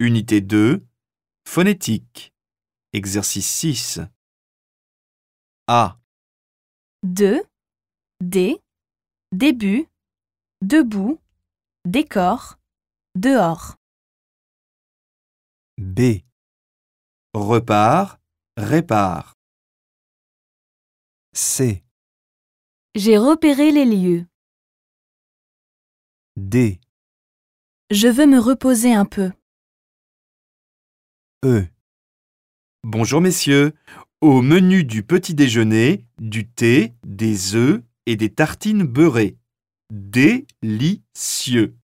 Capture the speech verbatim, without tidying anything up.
Unité deux, phonétique. Exercice six. A. De, des, début, debout, décor, dehors. B. Repart, répare. C. J'ai repéré les lieux. D. Je veux me reposer un peu. E. Bonjour messieurs. Au menu du petit déjeuner, du thé, des œufs et des tartines beurrées. Délicieux.